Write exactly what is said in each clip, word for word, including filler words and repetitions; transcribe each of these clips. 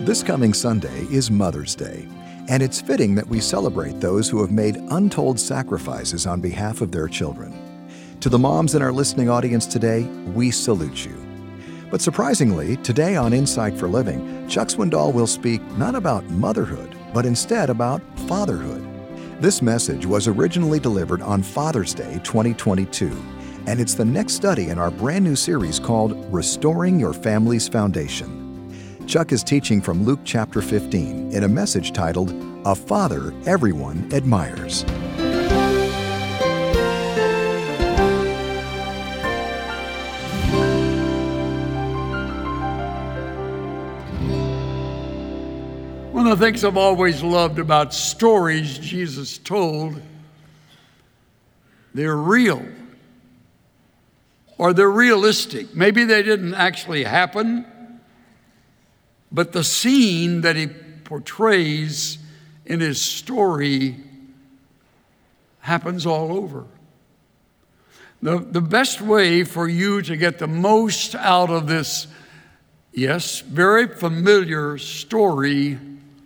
This coming Sunday is Mother's Day, and it's fitting that we celebrate those who have made untold sacrifices on behalf of their children. To the moms in our listening audience today, we salute you. But surprisingly, today on Insight for Living, Chuck Swindoll will speak not about motherhood, but instead about fatherhood. This message was originally delivered on Father's Day twenty twenty-two, and it's the next study in our brand new series called Restoring Your Family's Foundation. Chuck is teaching from Luke chapter fifteen in a message titled, A Father Everyone Admires. One of the things I've always loved about stories Jesus told, they're real, or they're realistic. Maybe they didn't actually happen, but the scene that he portrays in his story happens all over. The, the best way for you to get the most out of this, yes, very familiar story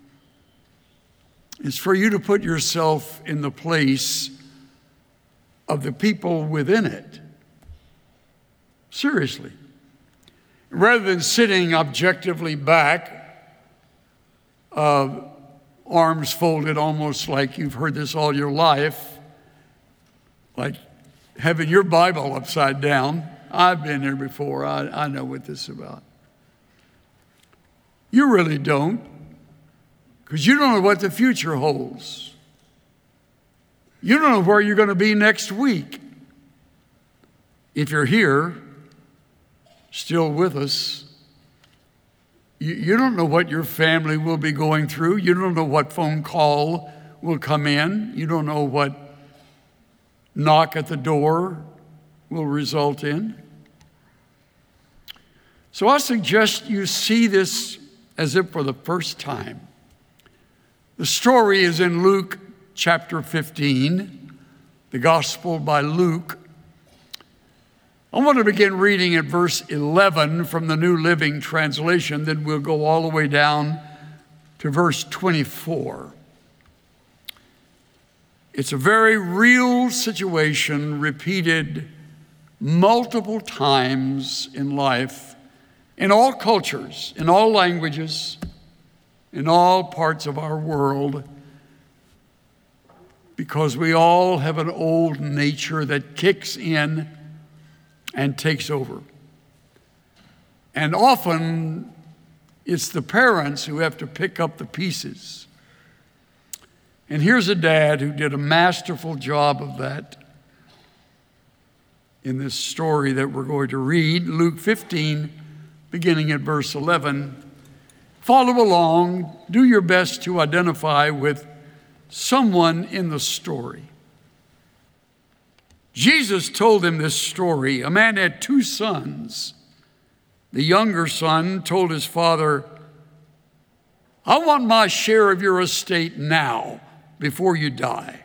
is for you to put yourself in the place of the people within it. Seriously. Rather than sitting objectively back, uh, arms folded almost like you've heard this all your life, like having your Bible upside down. I've been there before. I, I know what this is about. You really don't, because you don't know what the future holds. You don't know where you're going to be next week. If you're here, still with us, you, you don't know what your family will be going through. You don't know what phone call will come in. You don't know what knock at the door will result in. So I suggest you see this as if for the first time. The story is in Luke chapter fifteen, the Gospel by Luke. I want to begin reading at verse eleven from the New Living Translation, then we'll go all the way down to verse twenty-four. It's a very real situation repeated multiple times in life, in all cultures, in all languages, in all parts of our world, because we all have an old nature that kicks in and takes over. And often it's the parents who have to pick up the pieces. And here's a dad who did a masterful job of that in this story that we're going to read, Luke fifteen, beginning at verse eleven. Follow along, do your best to identify with someone in the story. Jesus told him this story. A man had two sons. The younger son told his father, I want my share of your estate now, before you die.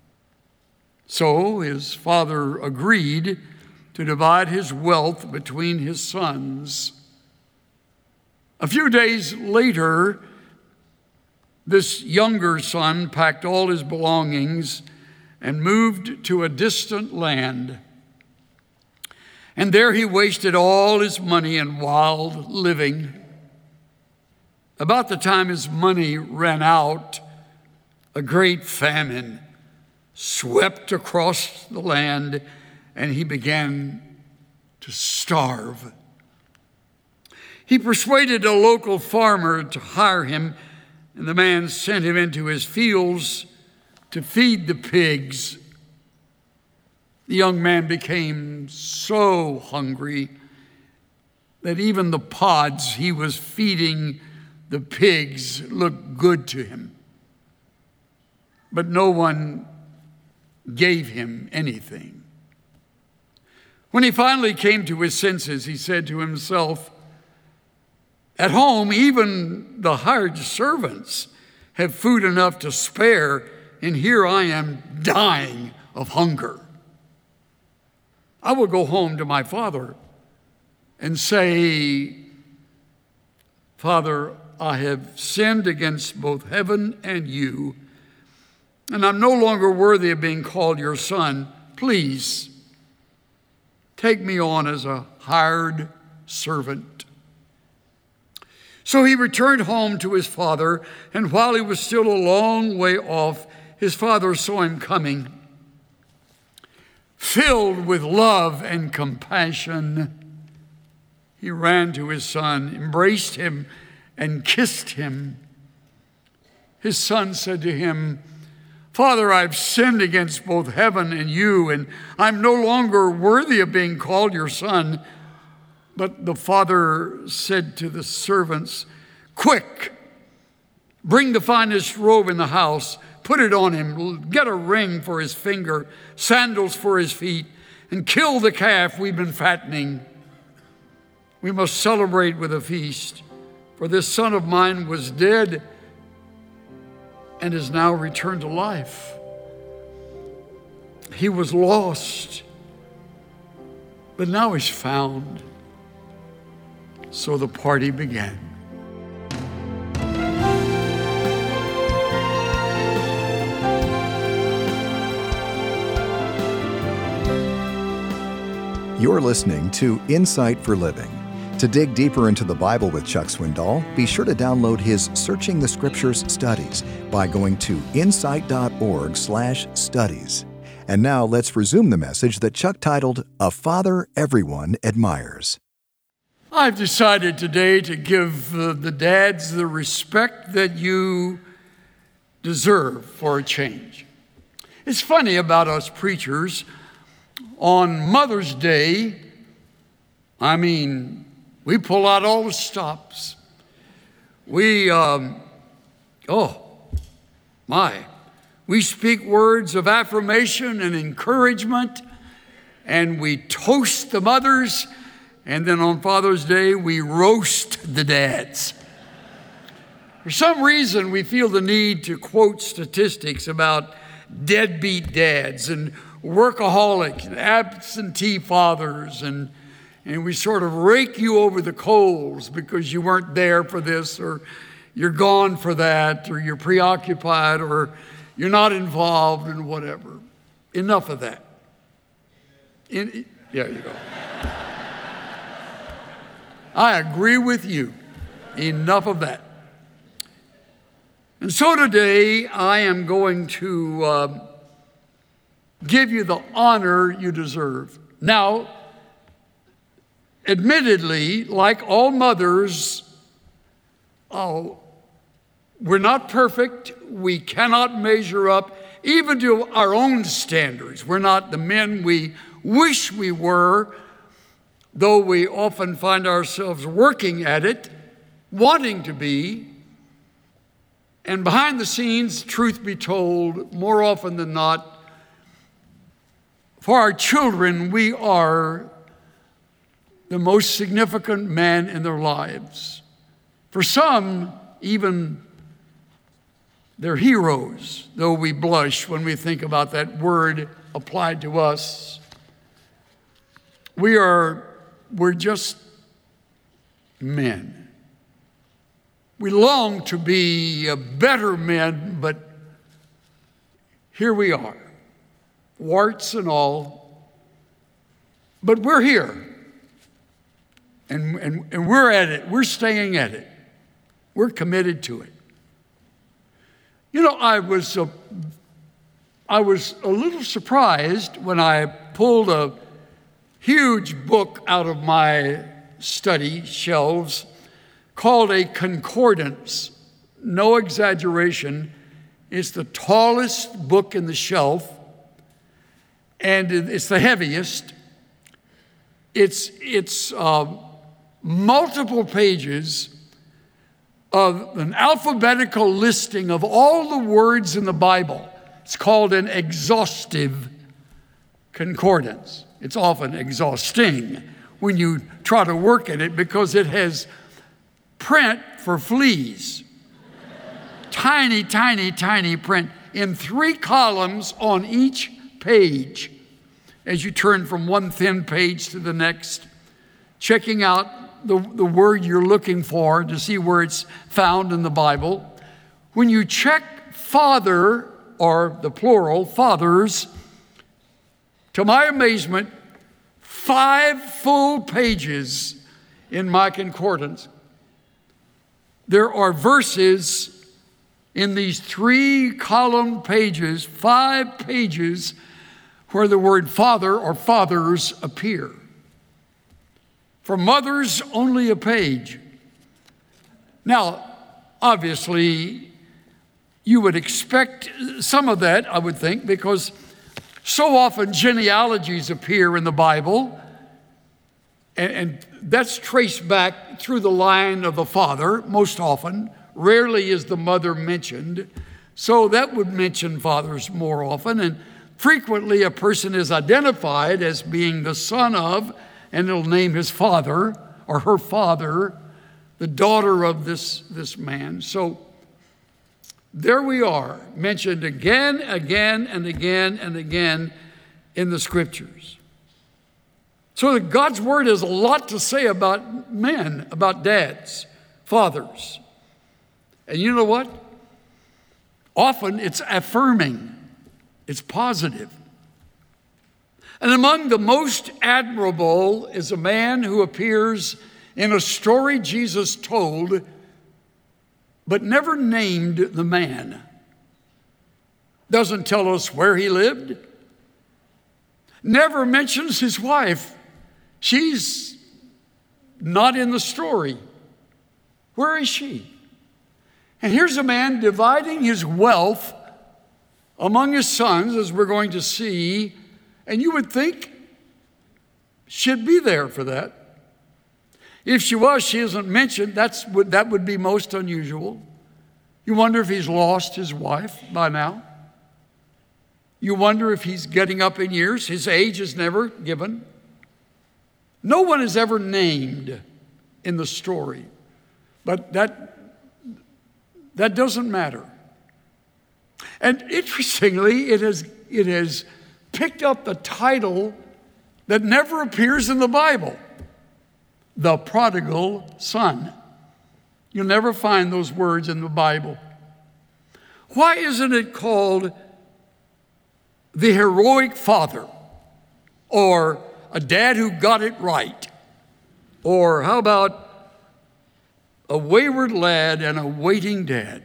So his father agreed to divide his wealth between his sons. A few days later, this younger son packed all his belongings and moved to a distant land. And there he wasted all his money in wild living. About the time his money ran out, a great famine swept across the land, and he began to starve. He persuaded a local farmer to hire him, and the man sent him into his fields to feed the pigs. The young man became so hungry that even the pods he was feeding the pigs looked good to him. But no one gave him anything. When he finally came to his senses, he said to himself, at home, even the hired servants have food enough to spare, and here I am dying of hunger. I will go home to my father and say, Father, I have sinned against both heaven and you, and I'm no longer worthy of being called your son. Please take me on as a hired servant." So he returned home to his father, and while he was still a long way off, his father saw him coming. Filled with love and compassion, he ran to his son, embraced him, and kissed him. His son said to him, "Father, I've sinned against both heaven and you, and I'm no longer worthy of being called your son." But the father said to the servants, "Quick, bring the finest robe in the house, put it on him, get a ring for his finger, sandals for his feet, and kill the calf we've been fattening. We must celebrate with a feast, for this son of mine was dead and is now returned to life. He was lost, but now he's found." So the party began. You're listening to Insight for Living. To dig deeper into the Bible with Chuck Swindoll, be sure to download his Searching the Scriptures studies by going to insight.org slash studies. And now let's resume the message that Chuck titled, "A Father Everyone Admires." I've decided today to give uh, the dads the respect that you deserve for a change. It's funny about us preachers. On Mother's Day, I mean, we pull out all the stops. We, um, oh, my, we speak words of affirmation and encouragement, and we toast the mothers, and then on Father's Day, we roast the dads. For some reason, we feel the need to quote statistics about deadbeat dads and workaholic, absentee fathers, and and we sort of rake you over the coals because you weren't there for this, or you're gone for that, or you're preoccupied, or you're not involved in whatever. Enough of that. In, there you go. I agree with you. Enough of that. And so today I am going to uh, give you the honor you deserve. Now, admittedly, like all mothers, oh, we're not perfect. We cannot measure up even to our own standards. We're not the men we wish we were, though we often find ourselves working at it, wanting to be. And behind the scenes, truth be told, more often than not, for our children, we are the most significant man in their lives. For some, even they're heroes, though we blush when we think about that word applied to us. We are, we're just men. We long to be a better men, but here we are, warts and all. But we're here, and, and, and we're at it. We're staying at it. We're committed to it. You know, I was a, I was a little surprised when I pulled a huge book out of my study shelves called a concordance. No exaggeration. It's the tallest book in the shelf, and it's the heaviest. It's, it's uh, multiple pages of an alphabetical listing of all the words in the Bible. It's called an exhaustive concordance. It's often exhausting when you try to work at it because it has print for fleas. Tiny, tiny, tiny print in three columns on each page as you turn from one thin page to the next, checking out the, the word you're looking for to see where it's found in the Bible. When you check father, or the plural, fathers, to my amazement, five full pages in my concordance, there are verses in these three column pages, five pages, where the word father or fathers appear. For mothers, only a page. Now, obviously, you would expect some of that, I would think, because so often genealogies appear in the Bible, and, and that's traced back through the line of the father, most often. Rarely is the mother mentioned. So that would mention fathers more often, and frequently a person is identified as being the son of, and it'll name his father or her father, the daughter of this, this man. So there we are, mentioned again, again, and again, and again in the Scriptures. So that God's Word has a lot to say about men, about dads, fathers. And you know what? Often it's affirming. It's positive. And among the most admirable is a man who appears in a story Jesus told, but never named the man. Doesn't tell us where he lived. Never mentions his wife. She's not in the story. Where is she? And here's a man dividing his wealth among his sons, as we're going to see, and you would think she'd be there for that. If she was, she isn't mentioned. That's what, that would be most unusual. You wonder if he's lost his wife by now. You wonder if he's getting up in years. His age is never given. No one is ever named in the story, but that, that doesn't matter. And interestingly, it has, it has picked up the title that never appears in the Bible, the prodigal son. You'll never find those words in the Bible. Why isn't it called the heroic father, or a dad who got it right, or how about a wayward lad and a waiting dad,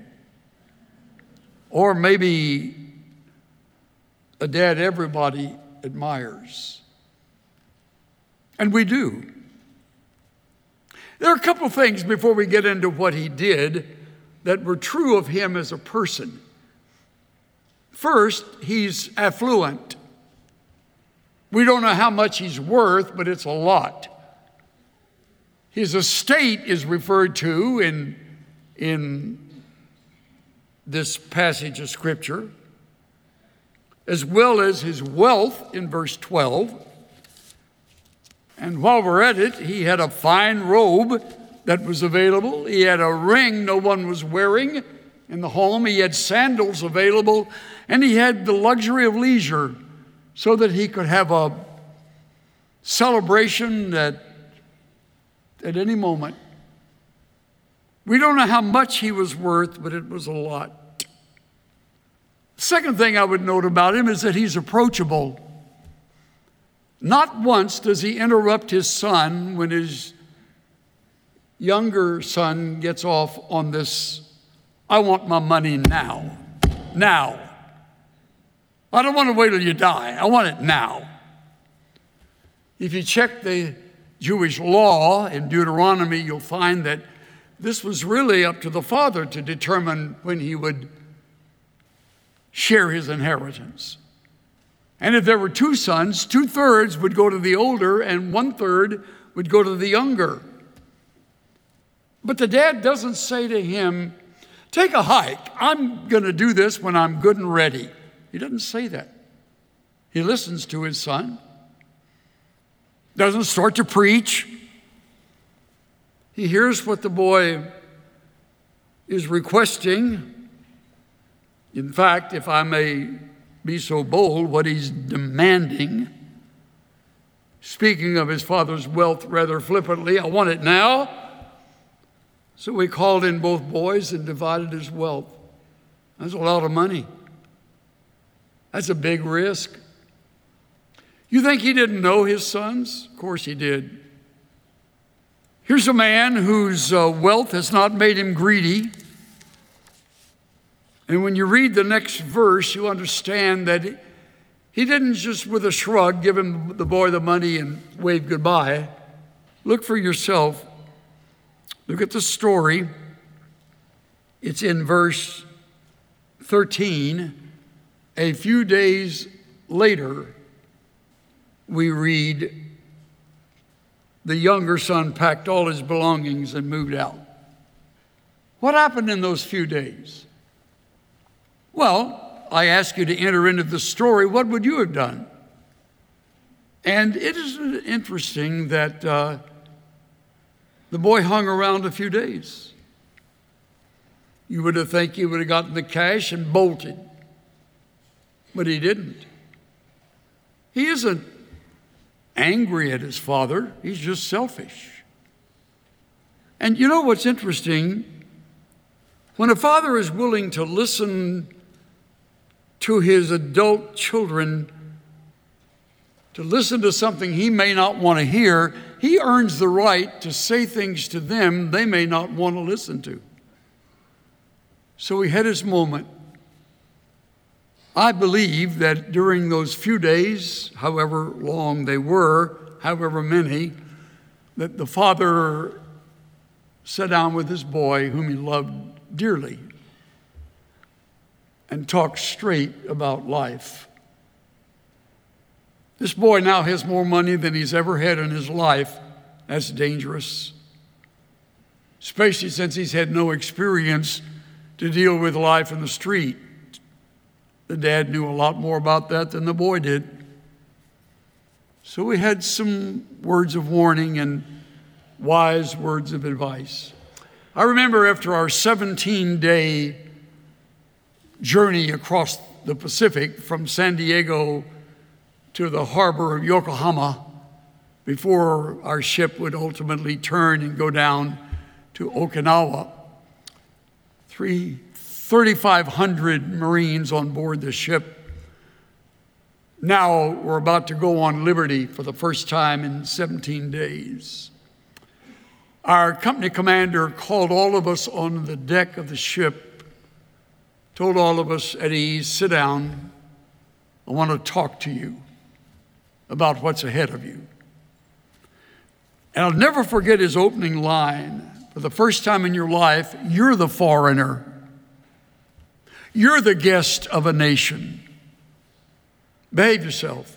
or maybe a dad everybody admires? And we do. There are a couple of things before we get into what he did that were true of him as a person. First, he's affluent. We don't know how much he's worth, but it's a lot. His estate is referred to in, in this passage of Scripture, as well as his wealth in verse twelve. And while we're at it, he had a fine robe that was available. He had a ring no one was wearing in the home. He had sandals available, and he had the luxury of leisure so that he could have a celebration at, at any moment. We don't know how much he was worth, but it was a lot. Second thing I would note about him is that he's approachable. Not once does he interrupt his son when his younger son gets off on this, I want my money now. Now. I don't want to wait till you die. I want it now. If you check the Jewish law in Deuteronomy, you'll find that this was really up to the father to determine when he would share his inheritance. And if there were two sons, two-thirds would go to the older and one-third would go to the younger. But the dad doesn't say to him, take a hike. I'm going to do this when I'm good and ready. He doesn't say that. He listens to his son. Doesn't start to preach. He hears what the boy is requesting. In fact, if I may be so bold, what he's demanding. speaking of his father's wealth rather flippantly. I want it now. So we called in both boys and divided his wealth. That's a lot of money. That's a big risk. You think he didn't know his sons? Of course he did. Here's a man whose uh, wealth has not made him greedy. And when you read the next verse, you understand that he didn't just with a shrug give him the boy the money and wave goodbye. Look for yourself. Look at the story. It's in verse thirteen. A few days later, we read, the younger son packed all his belongings and moved out. What happened in those few days? Well, I ask you to enter into the story. What would you have done? And it is interesting that uh, the boy hung around a few days. You would have think he would have gotten the cash and bolted. But he didn't. He isn't angry at his father. He's just selfish. And you know what's interesting? When a father is willing to listen to his adult children, to listen to something he may not want to hear, he earns the right to say things to them they may not want to listen to. So he had his moment. I believe that during those few days, however long they were, however many, that the father sat down with his boy, whom he loved dearly, and talked straight about life. This boy now has more money than he's ever had in his life. That's dangerous, especially since he's had no experience to deal with life in the street. The dad knew a lot more about that than the boy did. So we had some words of warning and wise words of advice. I remember after our seventeen-day journey across the Pacific from San Diego to the harbor of Yokohama, before our ship would ultimately turn and go down to Okinawa, three thirty-five hundred Marines on board the ship. Now we're about to go on liberty for the first time in seventeen days. Our company commander called all of us on the deck of the ship, told all of us at ease, sit down. I want to talk to you about what's ahead of you. And I'll never forget his opening line. For the first time in your life, you're the foreigner. You're the guest of a nation. Behave yourself.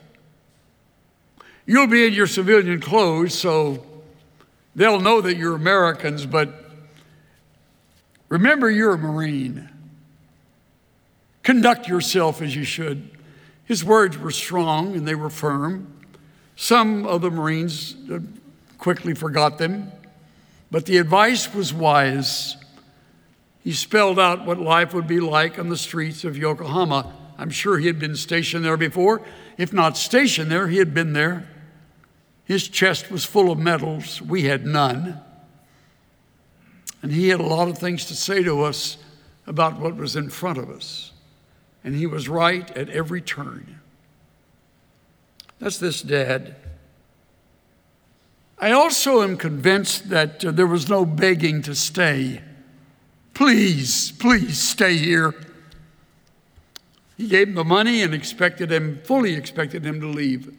You'll be in your civilian clothes, so they'll know that you're Americans, but remember you're a Marine. Conduct yourself as you should. His words were strong and they were firm. Some of the Marines quickly forgot them, but the advice was wise. He spelled out what life would be like on the streets of Yokohama. I'm sure he had been stationed there before. If not stationed there, he had been there. His chest was full of medals. We had none. And he had a lot of things to say to us about what was in front of us. And he was right at every turn. That's this dad. I also am convinced that uh, there was no begging to stay. Please, please stay here. He gave him the money and expected him, fully expected him to leave.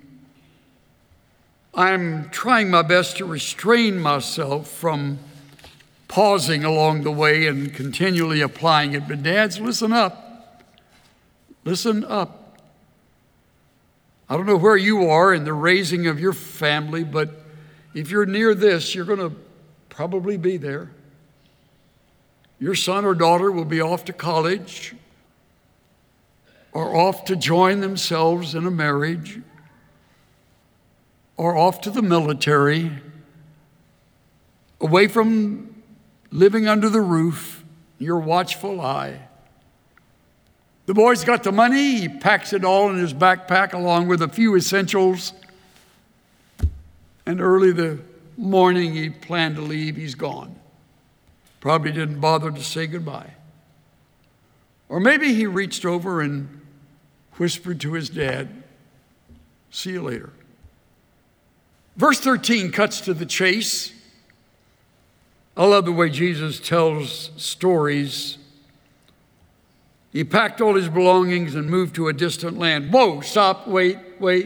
I'm trying my best to restrain myself from pausing along the way and continually applying it. But dads, listen up. Listen up. I don't know where you are in the raising of your family, but if you're near this, you're going to probably be there. Your son or daughter will be off to college or off to join themselves in a marriage or off to the military, away from living under the roof, your watchful eye. The boy's got the money. He packs it all in his backpack along with a few essentials. And early the morning he planned to leave, he's gone. Probably didn't bother to say goodbye. Or maybe he reached over and whispered to his dad, "See you later." Verse thirteen cuts to the chase. I love the way Jesus tells stories. He packed all his belongings and moved to a distant land. Whoa, stop, wait, wait.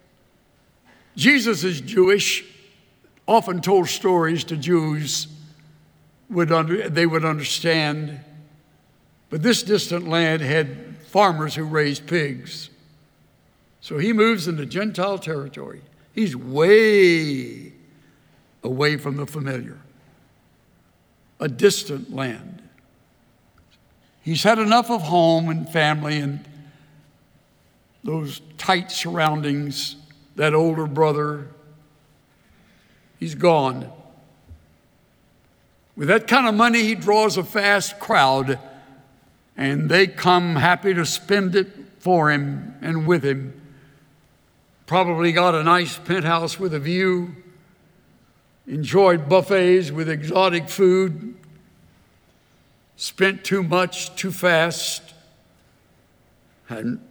Jesus is Jewish, often told stories to Jews would under, they would understand. But this distant land had farmers who raised pigs. So he moves into Gentile territory. He's way away from the familiar, a distant land. He's had enough of home and family and those tight surroundings, that older brother. He's gone. With that kind of money, he draws a fast crowd, and they come happy to spend it for him and with him. Probably got a nice penthouse with a view, enjoyed buffets with exotic food, spent too much too fast, and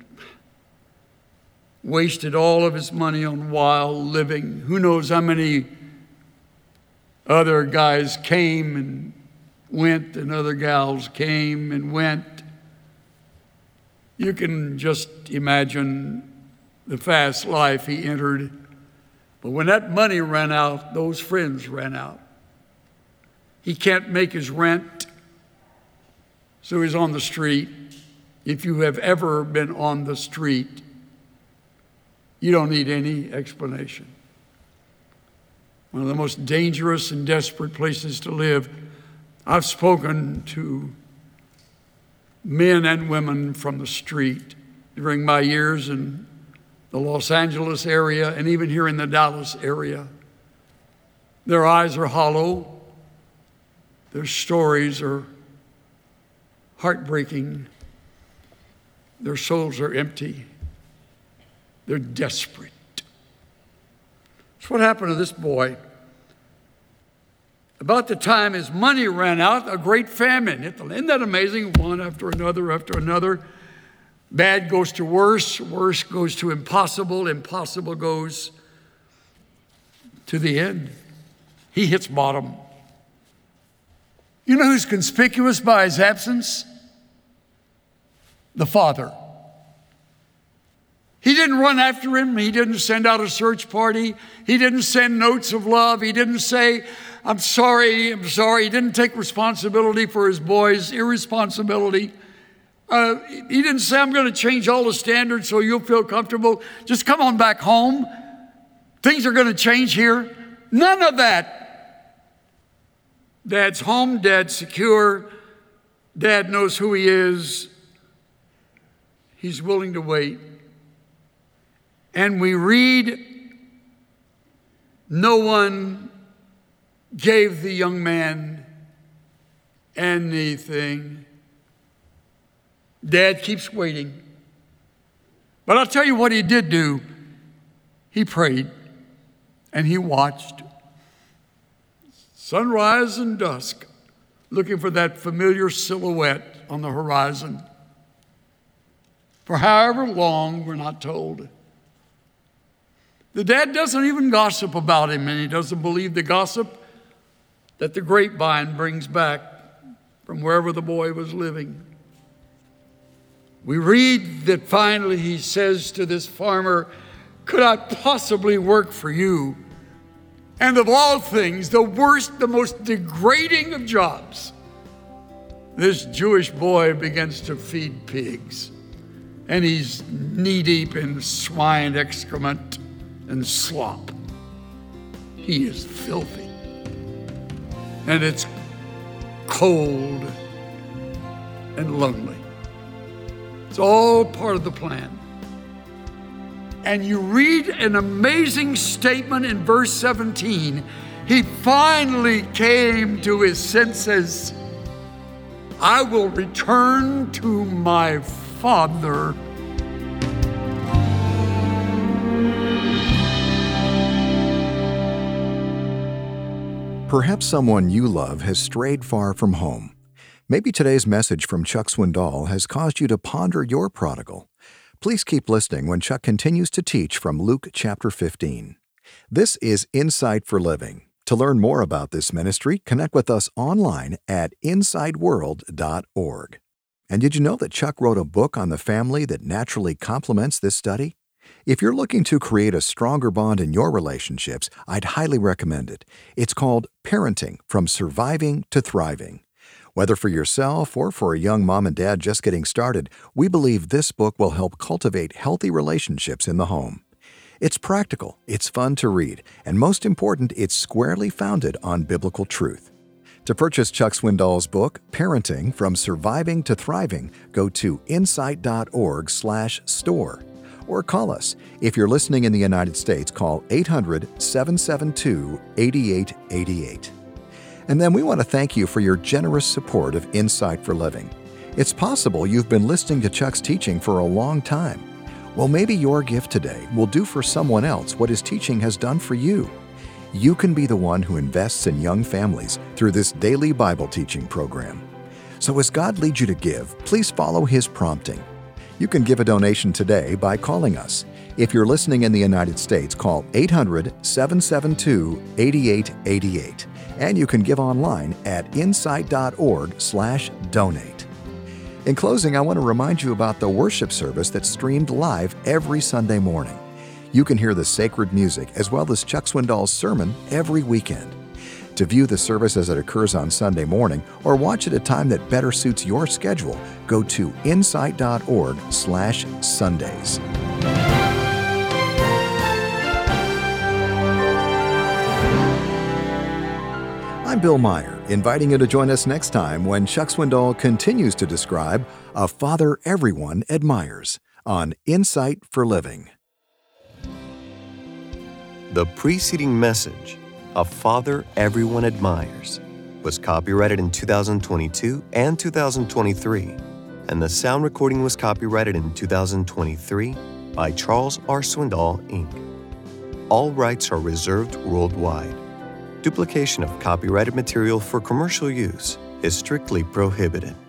wasted all of his money on wild living. Who knows how many other guys came and went, and other gals came and went. You can just imagine the fast life he entered. But when that money ran out, those friends ran out. He can't make his rent, so he's on the street. If you have ever been on the street, you don't need any explanation. One of the most dangerous and desperate places to live. I've spoken to men and women from the street during my years in the Los Angeles area and even here in the Dallas area. Their eyes are hollow. Their stories are heartbreaking. Their souls are empty. They're desperate. That's what happened to this boy. About the time his money ran out, a great famine hit the land. Isn't that amazing? One after another after another. Bad goes to worse, worse goes to impossible, impossible goes to the end. He hits bottom. You know who's conspicuous by his absence? The father. He didn't run after him. He didn't send out a search party. He didn't send notes of love. He didn't say, "I'm sorry, I'm sorry." He didn't take responsibility for his boy's irresponsibility. Uh, he didn't say, "I'm going to change all the standards so you'll feel comfortable. Just come on back home. Things are going to change here." None of that. Dad's home. Dad's secure. Dad knows who he is. He's willing to wait. And we read, no one gave the young man anything. Dad keeps waiting. But I'll tell you what he did do. He prayed and he watched sunrise and dusk, looking for that familiar silhouette on the horizon. For however long, we're not told. The dad doesn't even gossip about him, and he doesn't believe the gossip that the grapevine brings back from wherever the boy was living. We read that finally he says to this farmer, "Could I possibly work for you?" And of all things, the worst, the most degrading of jobs, this Jewish boy begins to feed pigs. And he's knee-deep in swine excrement and slop. He is filthy. And it's cold and lonely. It's all part of the plan. And you read an amazing statement in verse seventeen. He finally came to his senses. "I will return to my father." Perhaps someone you love has strayed far from home. Maybe today's message from Chuck Swindoll has caused you to ponder your prodigal. Please keep listening when Chuck continues to teach from Luke chapter fifteen. This is Insight for Living. To learn more about this ministry, connect with us online at inside world dot org. And did you know that Chuck wrote a book on the family that naturally complements this study? If you're looking to create a stronger bond in your relationships, I'd highly recommend it. It's called Parenting from Surviving to Thriving. Whether for yourself or for a young mom and dad just getting started, we believe this book will help cultivate healthy relationships in the home. It's practical, it's fun to read, and most important, it's squarely founded on biblical truth. To purchase Chuck Swindoll's book, Parenting from Surviving to Thriving, go to insight dot org slash store. Or call us. If you're listening in the United States, call eight hundred, seven seven two, eight eight eight eight. And then we want to thank you for your generous support of Insight for Living. It's possible you've been listening to Chuck's teaching for a long time. Well, maybe your gift today will do for someone else what his teaching has done for you. You can be the one who invests in young families through this daily Bible teaching program. So as God leads you to give, please follow His prompting. You can give a donation today by calling us. If you're listening in the United States, call eight hundred, seven seven two, eight eight eight eight. And you can give online at insight dot org slash donate. In closing, I want to remind you about the worship service that's streamed live every Sunday morning. You can hear the sacred music as well as Chuck Swindoll's sermon every weekend. To view the service as it occurs on Sunday morning or watch at a time that better suits your schedule, go to insight dot org slash Sundays. I'm Bill Meyer, inviting you to join us next time when Chuck Swindoll continues to describe a father everyone admires on Insight for Living. The preceding message, A Father Everyone Admires, was copyrighted in two thousand twenty-two and two thousand twenty-three, and the sound recording was copyrighted in two thousand twenty-three by Charles R. Swindoll, Incorporated. All rights are reserved worldwide. Duplication of copyrighted material for commercial use is strictly prohibited.